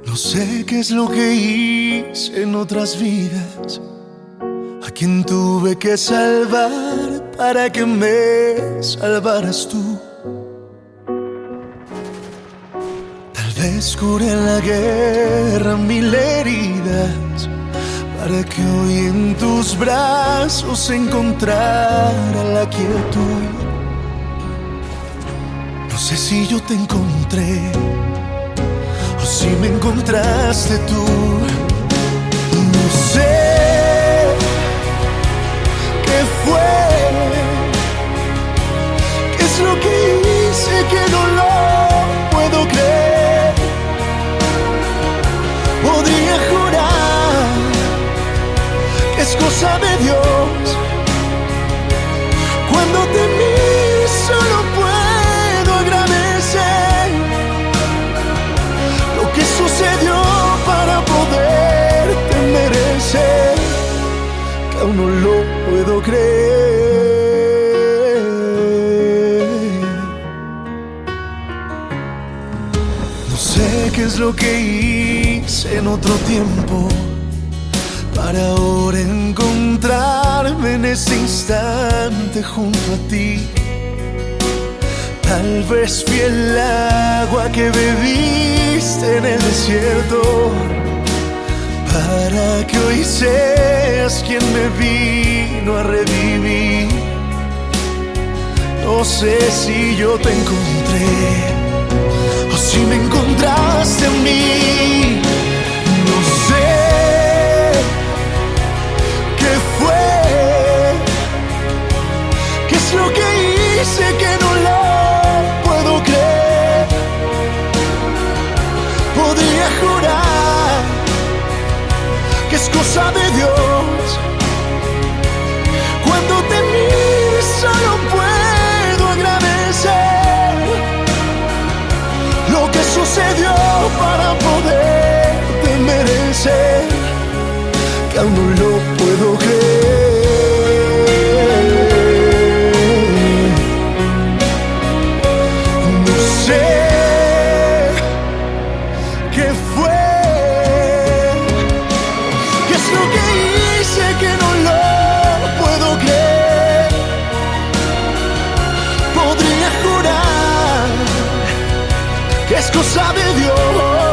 No sé qué es lo que hice en otras vidas, a quien tuve que salvar para que me salvaras tú. Tal vez curé en la guerra mil heridas, para que hoy en tus brazos encontrara la quietud. No sé si yo te encontré o si me encontraste tú. No sé qué fue, qué es lo que hice que no lo puedo creer. Podría jurar que es cosa de Dios. Cuando te miro solo puedo agradecer lo que sucedió para poderte merecer, que aún no lo puedo creer. No sé qué es lo que hice en otro tiempo para ahora encontrarme en ese instante junto a ti. Tal vez fui el agua que bebiste en el desierto, para que hoy seas quien me vino a revivir. No sé si yo te encontré o si me encontraste en mí. No sé qué fue, qué es lo que hice que no lo puedo creer. Podría jurar que es cosa de Dios. Cuando te miro solo puedo agradecer lo que sucedió para poderte merecer, que aún no lo puedo creer. No sé qué fue, qué es lo que hice que no lo puedo creer. Podría jurar que es cosa de Dios.